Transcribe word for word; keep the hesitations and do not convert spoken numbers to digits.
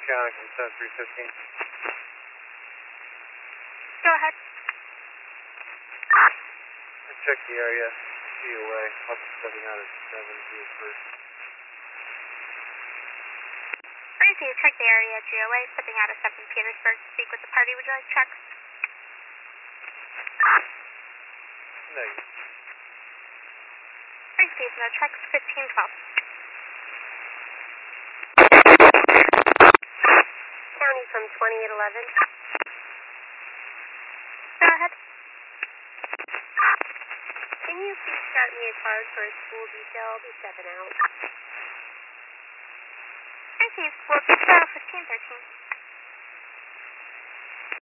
County from seven three fifteen. Go ahead. I checked the area, G O A. I'll be stepping out at seven Petersburg. Crazy, you checked the area, G O A, stepping out of seven Petersburg. Speak with the party, would you like checks? Negative. Crazy, no checks, fifteen twelve. County from twenty-eight eleven. Go ahead. Can you please start me a card for a school detail? I'll be stepping out. Crazy, school detail, fifteen thirteen.